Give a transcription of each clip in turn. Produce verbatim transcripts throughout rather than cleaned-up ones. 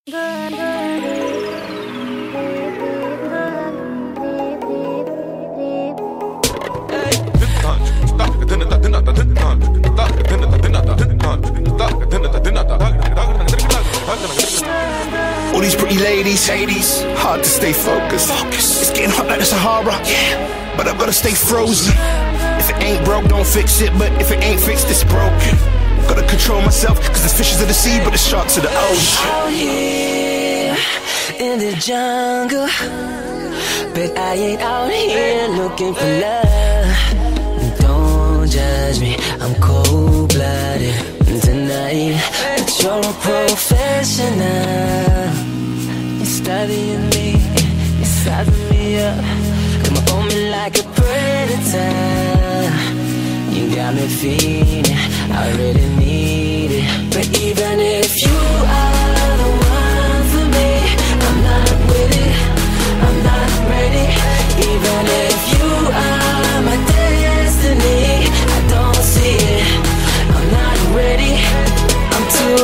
All these pretty ladies, ladies, hard to stay focused. Focus. It's getting hot like the Sahara, yeah, but I've gotta stay frozen. If it ain't broke, don't fix it. But if it ain't fixed, it's broken. Gotta control myself, cause there's fishes in the sea, but the sharks in the ocean. Out here in the jungle, but I ain't out here looking for love. Don't judge me, I'm cold-blooded tonight. But you're a professional. You're studying me, you're sizing me up. Come on me like a predator. You got me feeling, I really need it. But even if you are the one for me, I'm not with it, I'm not ready. Even if you are my destiny, I don't see it, I'm not ready. I'm too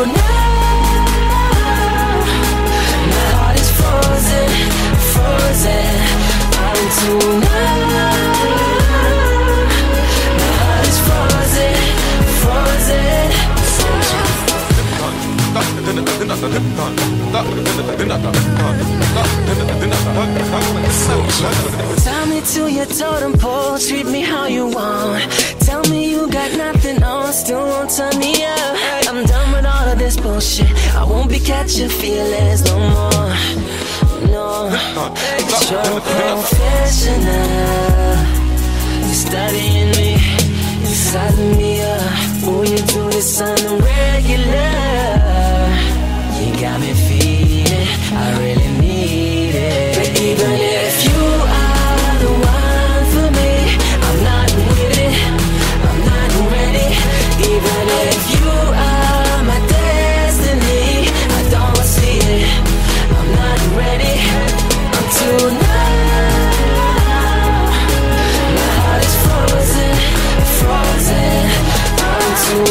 numb, my heart is frozen, frozen. I'm too numb, my heart is frozen, frozen. Tie me to your totem pole, treat me how you want. Tell me you got nothing on, still won't turn me up. I'm done with all of this bullshit, I won't be catching feelings no more. No, but you're a professional. You're studying me, you're sizing me up. Oh, you do this on the regular. You got me feeling, I really need it. But even if you are the one for me, I'm not with it, I'm not ready. Even if you are my destiny, I don't see it, I'm not ready. I'm too numb, my heart is frozen, frozen. I'm too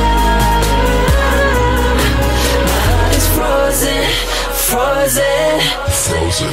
numb, my heart is frozen, frozen, frozen.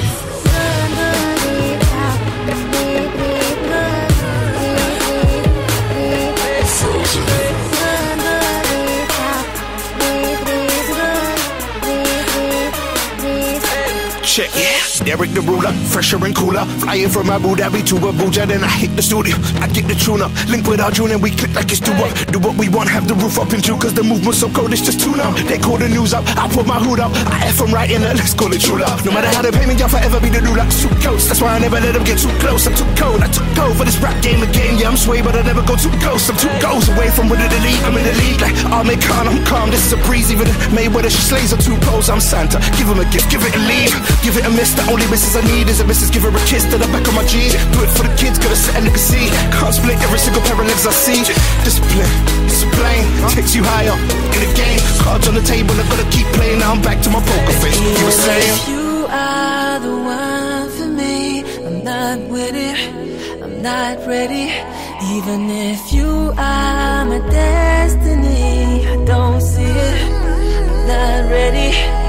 Check, yeah, Derek the ruler, fresher and cooler. Flying from Abu Dhabi to Abuja, then I hit the studio. I get the tune up, link with our June and we click like it's do up. Do what we want, have the roof up in two, cause the movement's so cold, it's just too numb. They call the news up, I put my hood up. I F them right in there, let's call it true love. No matter how they pay me, I'll forever be the ruler. Too close, that's why I never let them get too close. I'm too cold, I took cold for this rap game again. Yeah, I'm sway, but I never go too close. I'm two goals away from winning the league, I'm in the league. Like Ahmed Khan, I'm calm, this is a breeze. Even Mayweather, she slays her two poles, I'm Santa. Give him a gift, give it a leave, give it a miss. The only misses I need is a missus, give her a kiss to the back of my jeans. Do it for the kids, gotta set a nigga see. Can't split every single pair of legs I see. Discipline, discipline, takes you higher in the game. Cards on the table, I gotta keep playing. Now I'm back to my poker face. You were saying, if you are the one for me, I'm not with it, I'm not ready. Even if you are my destiny, I don't see it, I'm not ready.